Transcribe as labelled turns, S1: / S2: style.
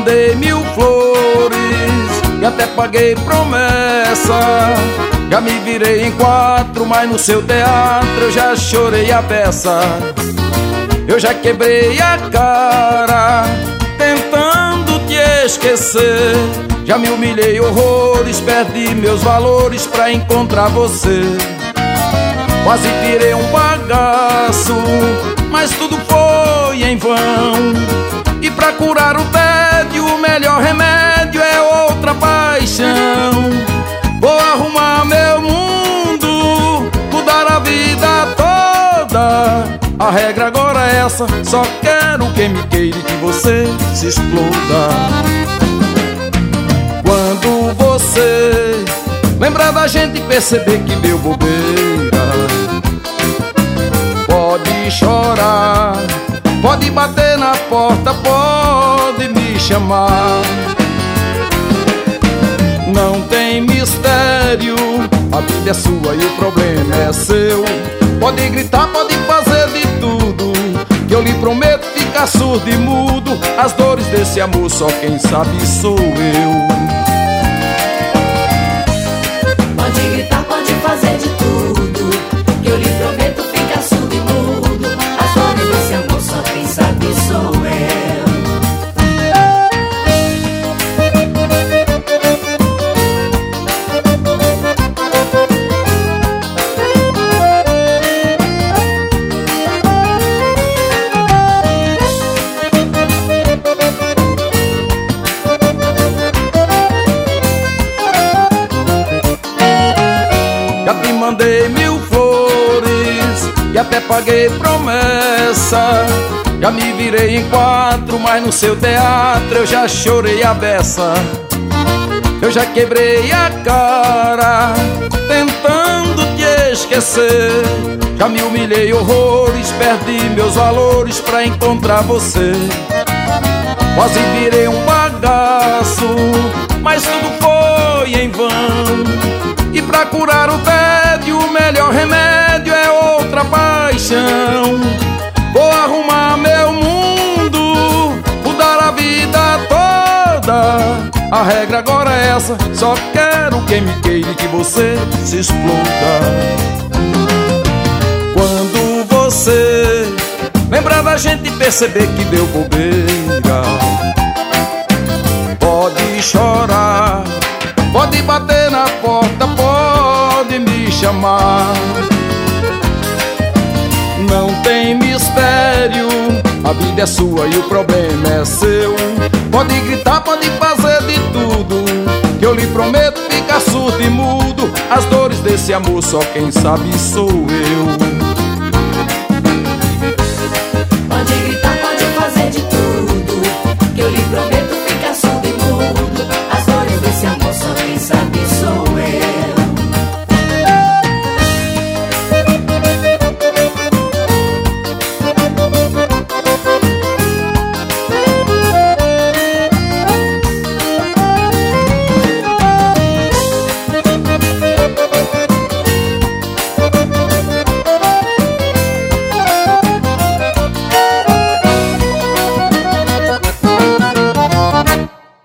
S1: mandei 1000 flores e até paguei promessa. Já me virei em 4, mas no seu teatro eu já chorei a beça. Eu já quebrei a cara tentando te esquecer. Já me humilhei horrores, perdi meus valores pra encontrar você. Quase tirei um bagaço, mas tudo foi em vão. E pra curar o tédio, o melhor remédio é outra paixão. Vou arrumar meu mundo, mudar a vida toda. A regra agora é essa, só quero quem me queira e que você se exploda. Quando você lembrar da gente e perceber que deu bobeira, pode chorar, pode bater na porta, pode me chamar. Não tem mistério, a vida é sua e o problema é seu. Pode gritar, pode fazer de tudo, que eu lhe prometo ficar surdo e mudo. As dores desse amor só quem sabe sou eu.
S2: Pode gritar, pode fazer de tudo, que eu lhe prometo ficar surdo e mudo. As dores desse amor só quem sabe sou eu.
S1: Já te mandei 1000 flores e até paguei promessa. Já me virei em 4, mas no seu teatro eu já chorei a beça. Eu já quebrei a cara tentando te esquecer. Já me humilhei horrores, perdi meus valores pra encontrar você. Quase virei um bagaço, mas tudo foi em vão. E pra curar o tédio, o melhor remédio é outra paixão. Vou arrumar meu mundo, mudar a vida toda. A regra agora é essa, só quero quem me queira e que você se exploda. Quando você lembrar da gente e perceber que deu bobeira, pode chorar, pode bater na porta, pode me chamar. Não tem mistério, a vida é sua e o problema é seu. Pode gritar, pode fazer de tudo, que eu lhe prometo ficar surdo e mudo. As dores desse amor só quem sabe sou eu.